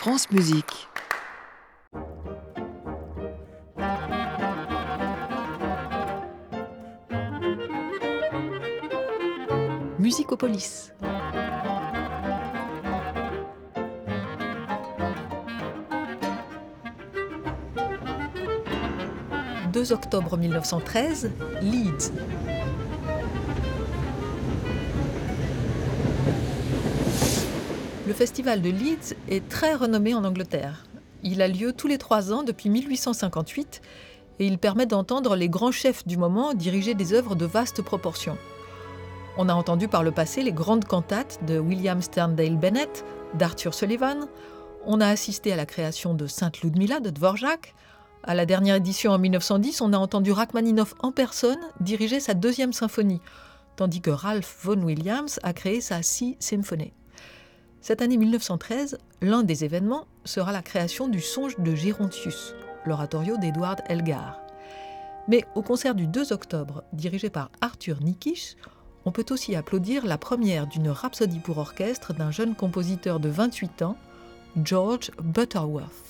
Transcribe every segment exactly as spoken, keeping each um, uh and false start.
France Musique. Musicopolis. deux octobre mille neuf cent treize, Leeds. Le festival de Leeds est très renommé en Angleterre. Il a lieu tous les trois ans depuis mille huit cent cinquante-huit et il permet d'entendre les grands chefs du moment diriger des œuvres de vastes proportions. On a entendu par le passé les grandes cantates de William Sterndale Bennett, d'Arthur Sullivan. On a assisté à la création de Sainte Ludmilla de Dvorak. À la dernière édition en mille neuf cent dix, on a entendu Rachmaninoff en personne diriger sa deuxième symphonie, tandis que Ralph Vaughan Williams a créé sa Sea Symphony. Cette année mille neuf cent treize, l'un des événements sera la création du Songe de Gérontius, l'oratorio d'Edward Elgar. Mais au concert du deux octobre, dirigé par Arthur Nikisch, on peut aussi applaudir la première d'une rhapsodie pour orchestre d'un jeune compositeur de vingt-huit ans, George Butterworth.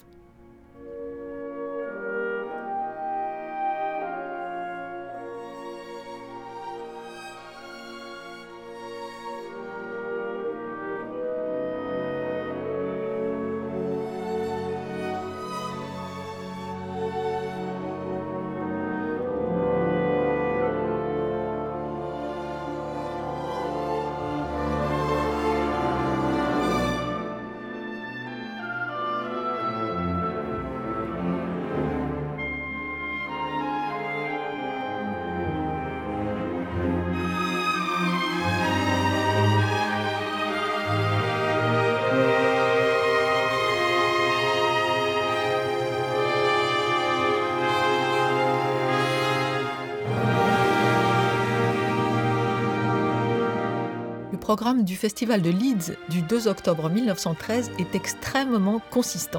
Le programme du festival de Leeds du deux octobre mille neuf cent treize est extrêmement consistant.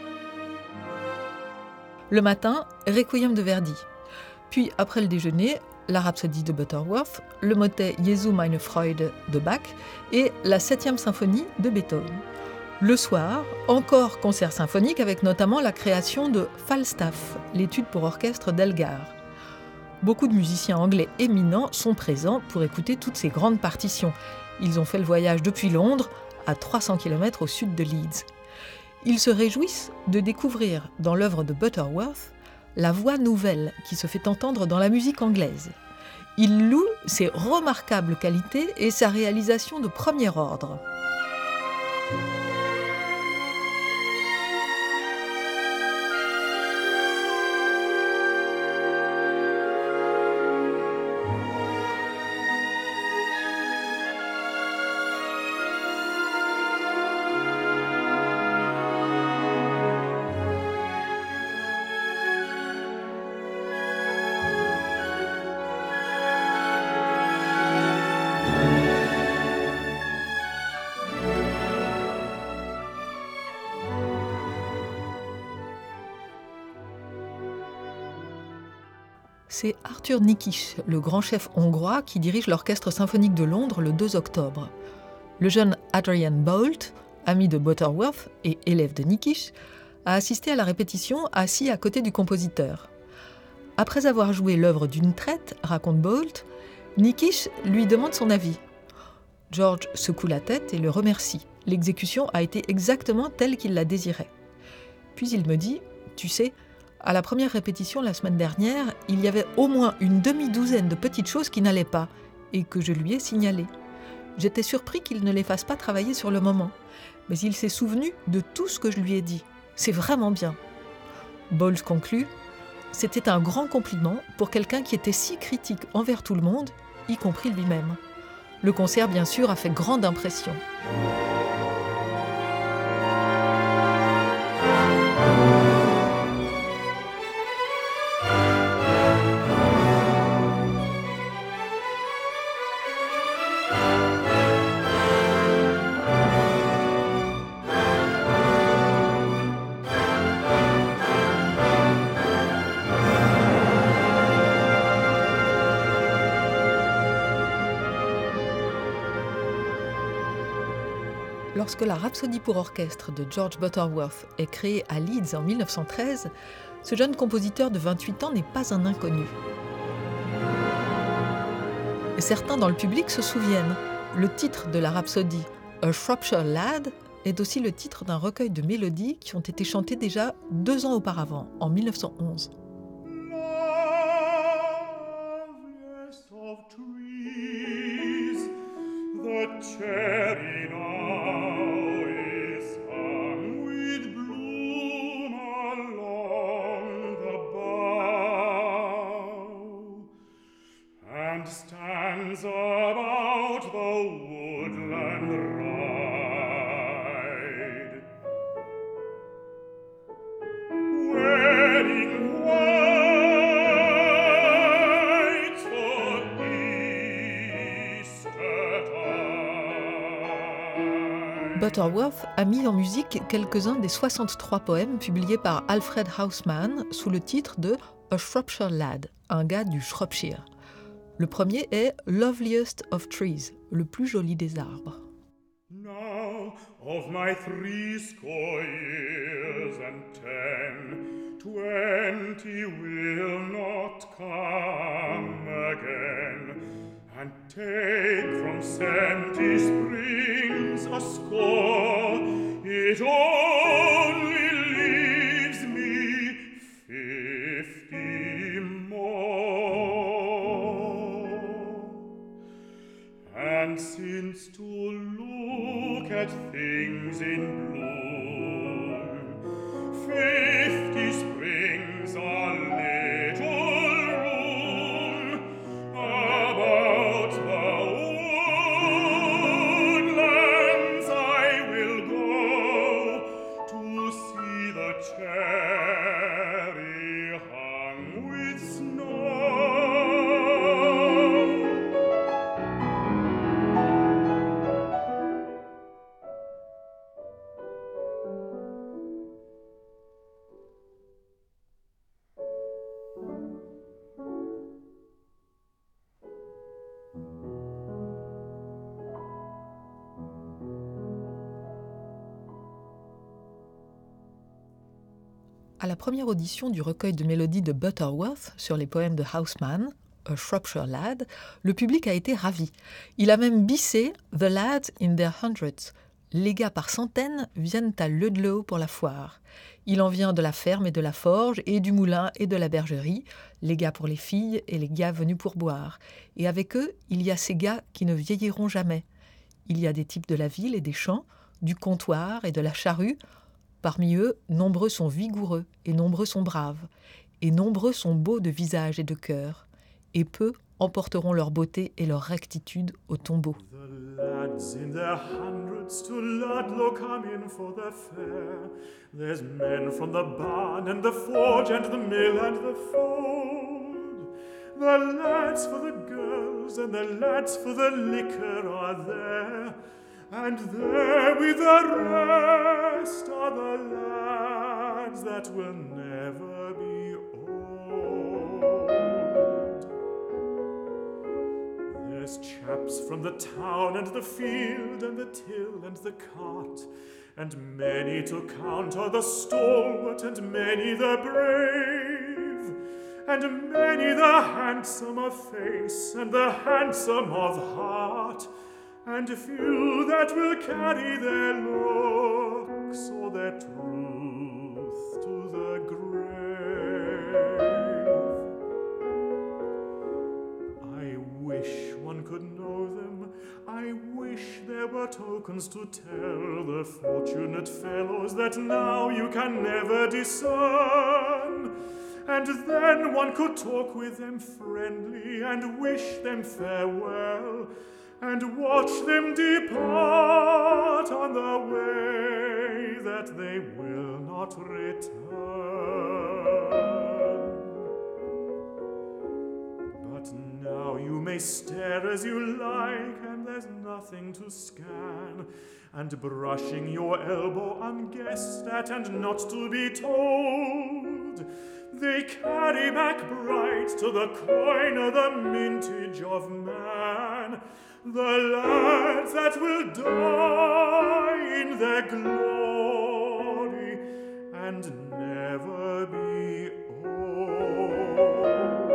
Le matin, Requiem de Verdi. Puis, après le déjeuner, la rhapsodie de Butterworth, le motet Jesu meine Freude de Bach et la septième symphonie de Beethoven. Le soir, encore concert symphonique avec notamment la création de Falstaff, l'étude pour orchestre d'Elgar. Beaucoup de musiciens anglais éminents sont présents pour écouter toutes ces grandes partitions. Ils ont fait le voyage depuis Londres, à trois cents kilomètres au sud de Leeds. Ils se réjouissent de découvrir dans l'œuvre de Butterworth la voix nouvelle qui se fait entendre dans la musique anglaise. Ils louent ses remarquables qualités et sa réalisation de premier ordre. C'est Arthur Nikisch, le grand chef hongrois, qui dirige l'Orchestre symphonique de Londres le deux octobre. Le jeune Adrian Boult, ami de Butterworth et élève de Nikisch, a assisté à la répétition assis à côté du compositeur. Après avoir joué l'œuvre d'une traite, raconte Boult, Nikisch lui demande son avis. George secoue la tête et le remercie. L'exécution a été exactement telle qu'il la désirait. Puis il me dit « Tu sais, à la première répétition la semaine dernière, il y avait au moins une demi-douzaine de petites choses qui n'allaient pas et que je lui ai signalées. J'étais surpris qu'il ne les fasse pas travailler sur le moment, mais il s'est souvenu de tout ce que je lui ai dit. C'est vraiment bien. » Bowles conclut « C'était un grand compliment pour quelqu'un qui était si critique envers tout le monde, y compris lui-même. » Le concert, bien sûr, a fait grande impression. Lorsque la Rhapsodie pour orchestre de George Butterworth est créée à Leeds en mille neuf cent treize, ce jeune compositeur de vingt-huit ans n'est pas un inconnu. Et certains dans le public se souviennent, le titre de la Rhapsodie, A Shropshire Lad, est aussi le titre d'un recueil de mélodies qui ont été chantées déjà deux ans auparavant, en mille neuf cent onze. Loveliest of trees, the cherry now is hung with bloom along the bough, and stands about the woodland ride, wedding white for Eastertide. Butterworth a mis en musique quelques-uns des soixante-trois poèmes publiés par Alfred Houseman sous le titre de A Shropshire Lad, un gars du Shropshire. Le premier est Loveliest of Trees, le plus joli des arbres. Now of my threescore years and ten, twenty will not come again, and take from seventy springs a score, it only leaves me fifty more. And since to look at things in bloom, fifty springs are little room. About the woodlands I will go to see the cherry hung with snow. À la première audition du recueil de mélodies de Butterworth sur les poèmes de Houseman, A Shropshire Lad, le public a été ravi. Il a même bissé The Lads in their hundreds. Les gars par centaines viennent à Ludlow pour la foire. Il en vient de la ferme et de la forge, et du moulin et de la bergerie, les gars pour les filles et les gars venus pour boire. Et avec eux, il y a ces gars qui ne vieilliront jamais. Il y a des types de la ville et des champs, du comptoir et de la charrue. Parmi eux, nombreux sont vigoureux et nombreux sont braves, et nombreux sont beaux de visage et de cœur, et peu emporteront leur beauté et leur rectitude au tombeau. The lads in their hundreds to Ludlow come in for the fair. There's men from the barn and the forge and the mill and the fold. The lads for the girls and the lads for the liquor are there. And there with the rest are the lads that will never be old. There's chaps from the town and the field and the till and the cart, and many to count are the stalwart and many the brave, and many the handsome of face and the handsome of heart, and few that will carry their looks or their truth to the grave. I wish one could know them, I wish there were tokens to tell the fortunate fellows that now you can never discern, and then one could talk with them friendly and wish them farewell, and watch them depart on the way that they will not return. But now you may stare as you like, and there's nothing to scan, and brushing your elbow unguessed at and not to be told, they carry back bright to the coiner the mintage of man, the lads that will die in their glory and never be old.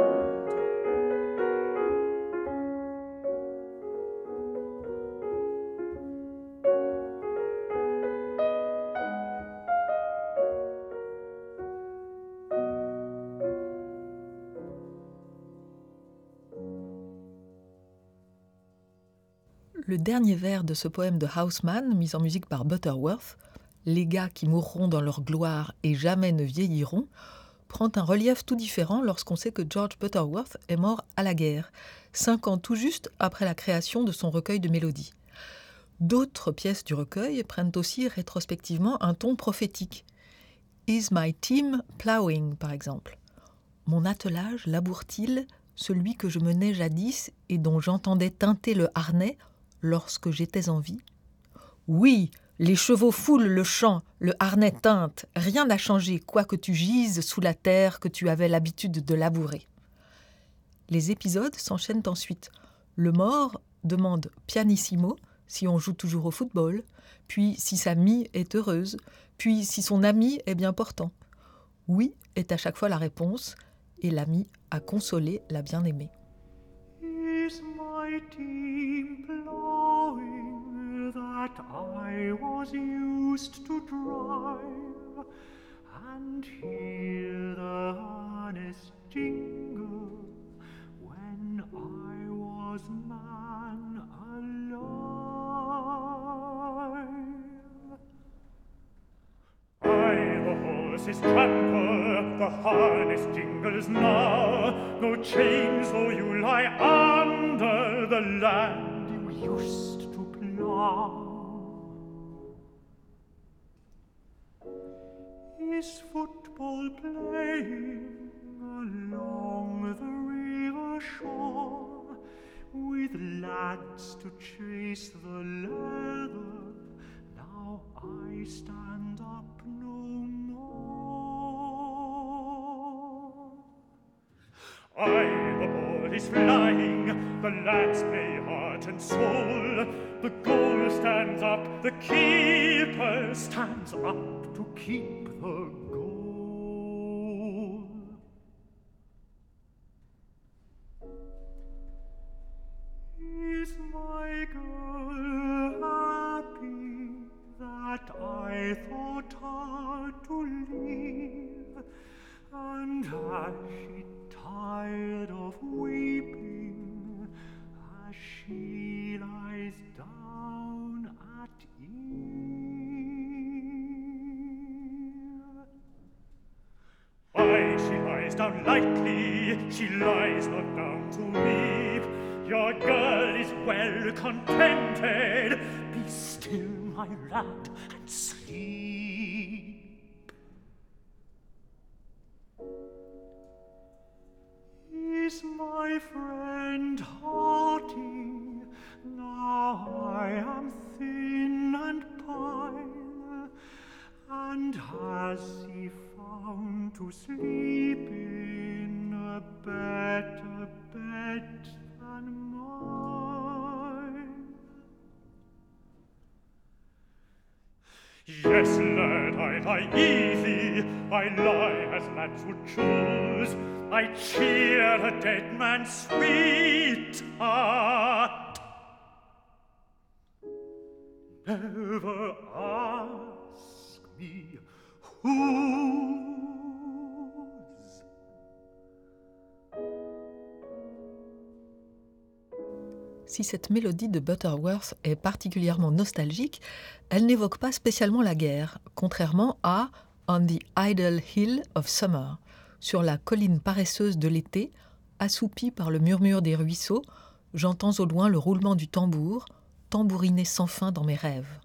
Le dernier vers de ce poème de Houseman, mis en musique par Butterworth, « Les gars qui mourront dans leur gloire et jamais ne vieilliront », prend un relief tout différent lorsqu'on sait que George Butterworth est mort à la guerre, cinq ans tout juste après la création de son recueil de mélodies. D'autres pièces du recueil prennent aussi rétrospectivement un ton prophétique. « Is my team plowing » par exemple. « Mon attelage laboure-t-il, celui que je menais jadis et dont j'entendais teinter le harnais lorsque j'étais en vie ? Oui, les chevaux foulent le champ, le harnais teinte, rien n'a changé, quoique tu gises sous la terre que tu avais l'habitude de labourer. » Les épisodes s'enchaînent ensuite. Le mort demande pianissimo si on joue toujours au football, puis si sa mie est heureuse, puis si son ami est bien portant. Oui est à chaque fois la réponse, et l'ami a consolé la bien-aimée. Is my team plowing that I was used to drive, and hear the harness jingle when I was man alive? I, the horses trample, the harness jingles now. No change though you lie under the land you used to plough. Is football playing along the river shore, with lads to chase the leather? Now I stand up no more. Aye, the ball is flying, the lads play heart and soul. The goal stands up, the keeper stands up to keep the goal. Is my girl happy that I thought hard to leave? And has she tired of weeping as she lies down at eve? Aye, she lies down lightly, she lies not down to weep. Your girl is well contented. Be still, my lad, and sleep. Is my friend hearty? Now I am thin and pine. And has he found to sleep in a better bed than mine? Yes, lad, I lie easy, I lie as lads would choose. I cheer a dead man's sweetheart. Never ask me whose. Si cette mélodie de Butterworth est particulièrement nostalgique, elle n'évoque pas spécialement la guerre, contrairement à « On the idle hill of summer », sur la colline paresseuse de l'été, assoupie par le murmure des ruisseaux, j'entends au loin le roulement du tambour, tambouriner sans fin dans mes rêves.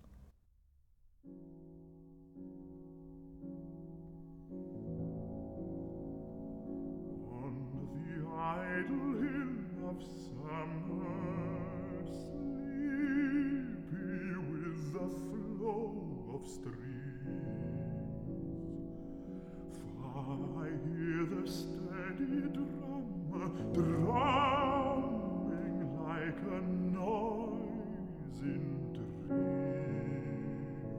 Drumming like a noise in dreams.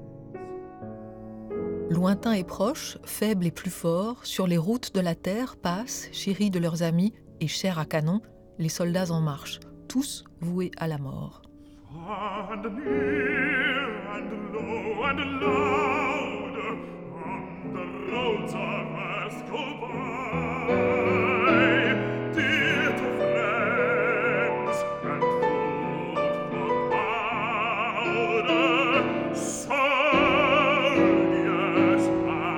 Lointains et proches, faibles et plus forts, sur les routes de la terre passent, chéris de leurs amis et chers à canon, les soldats en marche, tous voués à la mort. Far and near and low and loud on the roads of earth go by, dear to friends and food for powder, soldiers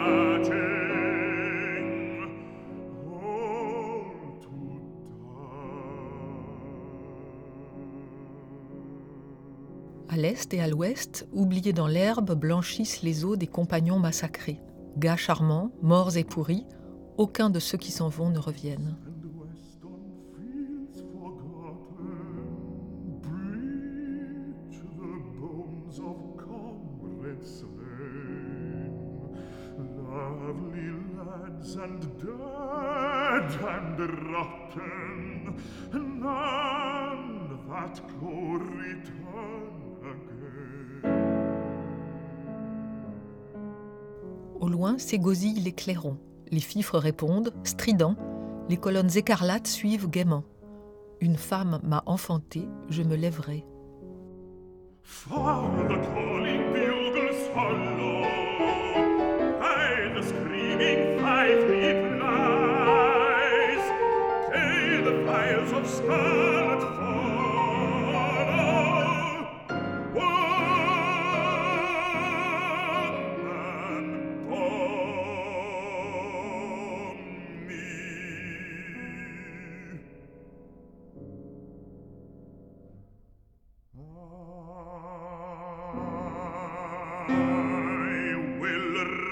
marching all to die. À l'est et à l'ouest, oubliés dans l'herbe, blanchissent les os des compagnons massacrés. Gars charmants, morts et pourris, aucun de ceux qui s'en vont ne reviennent. And western fields forgotten bleach the bones of comrades slain, lovely lads and dead and rotten, none that could return again. Au loin s'égosillent les clairons. Les fifres répondent, stridents. Les colonnes écarlates suivent gaiement. Une femme m'a enfanté, je me lèverai. Far the calling bugles hollow, high the screaming fife replies, till the fires of scarlet follow. Woman born me. I will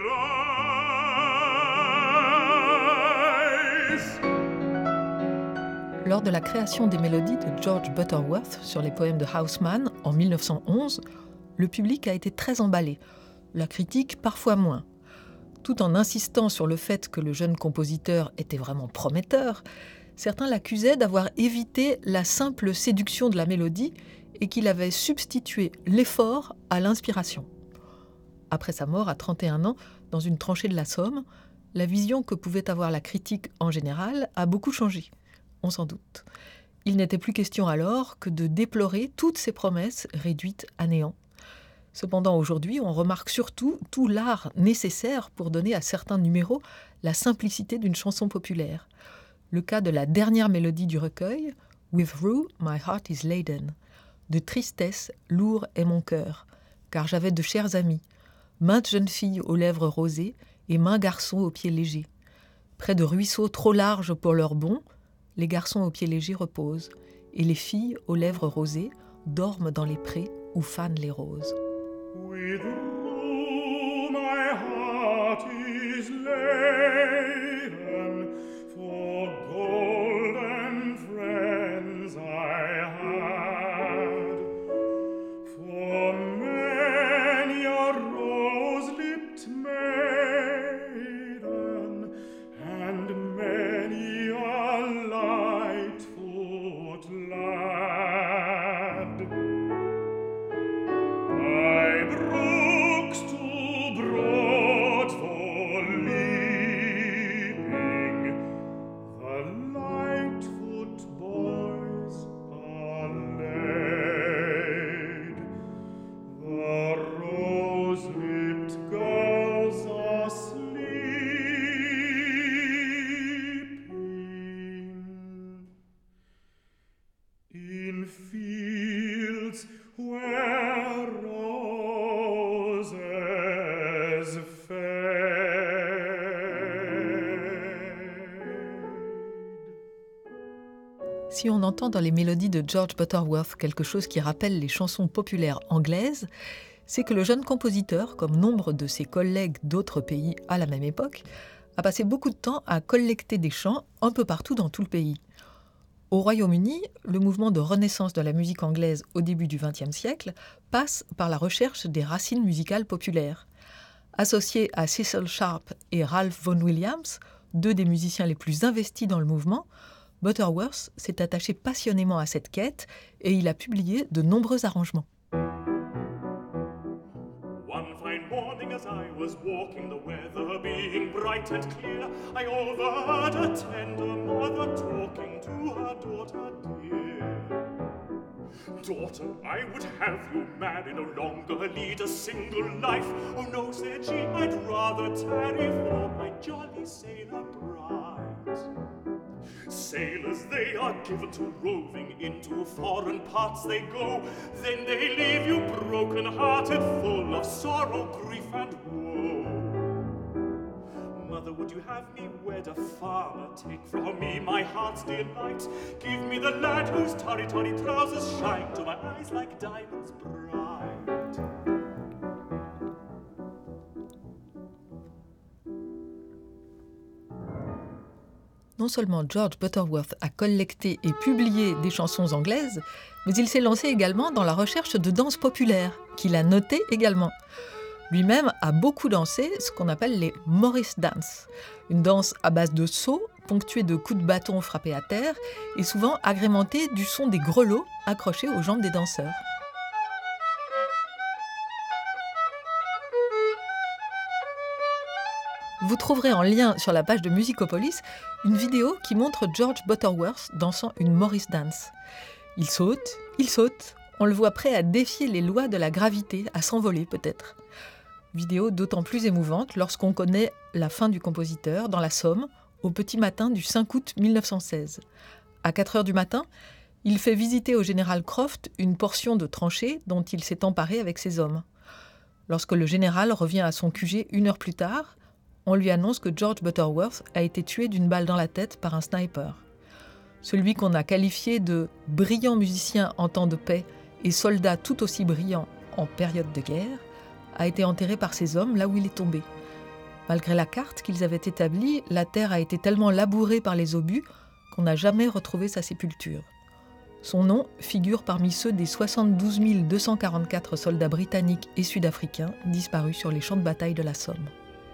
rise. Lors de la création des mélodies de George Butterworth sur les poèmes de Haussmann en mille neuf cent onze, le public a été très emballé, la critique parfois moins. Tout en insistant sur le fait que le jeune compositeur était vraiment prometteur, certains l'accusaient d'avoir évité la simple séduction de la mélodie et qu'il avait substitué l'effort à l'inspiration. Après sa mort à trente et un ans, dans une tranchée de la Somme, la vision que pouvait avoir la critique en général a beaucoup changé, on s'en doute. Il n'était plus question alors que de déplorer toutes ces promesses réduites à néant. Cependant, aujourd'hui, on remarque surtout tout l'art nécessaire pour donner à certains numéros la simplicité d'une chanson populaire. Le cas de la dernière mélodie du recueil, « With rue, my heart is laden ». De tristesse, lourd est mon cœur, car j'avais de chers amis, maintes jeunes filles aux lèvres rosées et maints garçons aux pieds légers. Près de ruisseaux trop larges pour leurs bonds, les garçons aux pieds légers reposent, et les filles aux lèvres rosées dorment dans les prés où fanent les roses. With rue my heart is laden, for golden friends I had, for many a rose-lipped maiden, and many a light-foot lad. By brooks too broad for leaping, the light-foot boys are laid. The rose-lipped girls are sleeping in fields where roses fade. Si on entend dans les mélodies de George Butterworth quelque chose qui rappelle les chansons populaires anglaises, c'est que le jeune compositeur, comme nombre de ses collègues d'autres pays à la même époque, a passé beaucoup de temps à collecter des chants un peu partout dans tout le pays. Au Royaume-Uni, le mouvement de renaissance de la musique anglaise au début du vingtième siècle passe par la recherche des racines musicales populaires. Associé à Cecil Sharp et Ralph Vaughan Williams, deux des musiciens les plus investis dans le mouvement, Butterworth s'est attaché passionnément à cette quête et il a publié de nombreux arrangements. One fine morning as I was walking, the weather being bright and clear, I overheard a tender mother talking to her daughter dear. Daughter, I would have you marry, no longer lead a single life. Oh no, said she, I'd rather tarry for my jolly sailor bride. Sailors, they are given to roving, into foreign parts they go, then they leave you broken-hearted, full of sorrow, grief and woe. Mother, would you have me wed a farmer? Take from me my heart's delight. Give me the lad whose tarry-tarry trousers shine to my eyes like diamonds bright. Non seulement George Butterworth a collecté et publié des chansons anglaises, mais il s'est lancé également dans la recherche de danses populaires, qu'il a notées également. Lui-même a beaucoup dansé ce qu'on appelle les Morris Dance, une danse à base de sauts, ponctuée de coups de bâton frappés à terre et souvent agrémentée du son des grelots accrochés aux jambes des danseurs. Vous trouverez en lien sur la page de Musicopolis une vidéo qui montre George Butterworth dansant une Morris Dance. Il saute, il saute, on le voit prêt à défier les lois de la gravité, à s'envoler peut-être. Vidéo d'autant plus émouvante lorsqu'on connaît la fin du compositeur dans la Somme, au petit matin du cinq août mille neuf cent seize. À quatre heures du matin, il fait visiter au général Croft une portion de tranchée dont il s'est emparé avec ses hommes. Lorsque le général revient à son Q G une heure plus tard, on lui annonce que George Butterworth a été tué d'une balle dans la tête par un sniper. Celui qu'on a qualifié de brillant musicien en temps de paix et soldat tout aussi brillant en période de guerre, a été enterré par ses hommes là où il est tombé. Malgré la carte qu'ils avaient établie, la terre a été tellement labourée par les obus qu'on n'a jamais retrouvé sa sépulture. Son nom figure parmi ceux des soixante-douze mille deux cent quarante-quatre soldats britanniques et sud-africains disparus sur les champs de bataille de la Somme.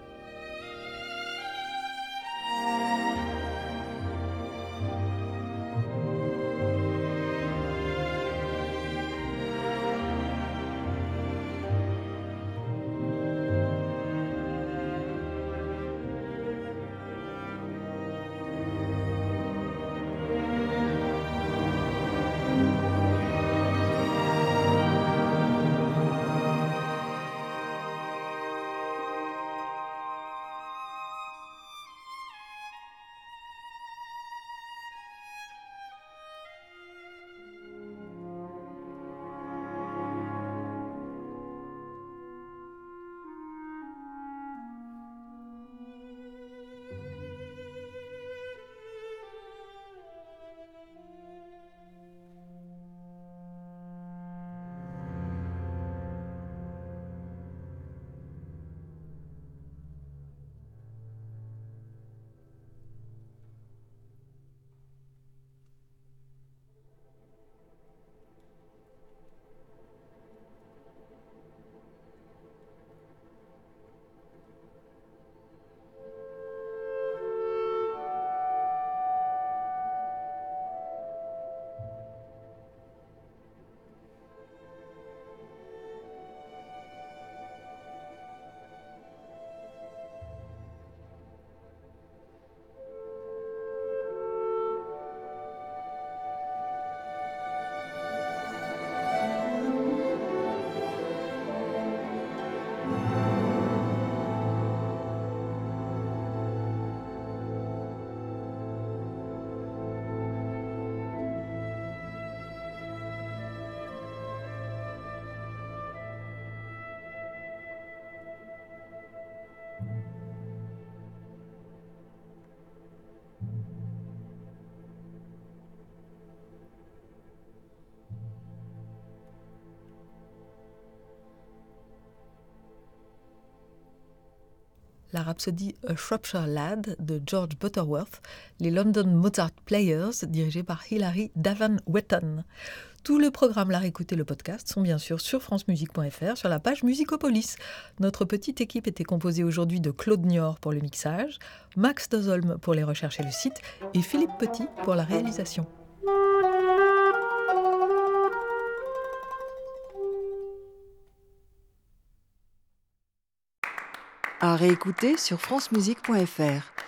La rhapsodie A Shropshire Lad de George Butterworth, les London Mozart Players, dirigés par Hilary Davan-Wetton. Tout le programme, la réécoute et le podcast sont bien sûr sur francemusique point f r, sur la page Musicopolis. Notre petite équipe était composée aujourd'hui de Claude Niort pour le mixage, Max Dozolm pour les recherches et le site, et Philippe Petit pour la réalisation. À réécouter sur francemusique point f r.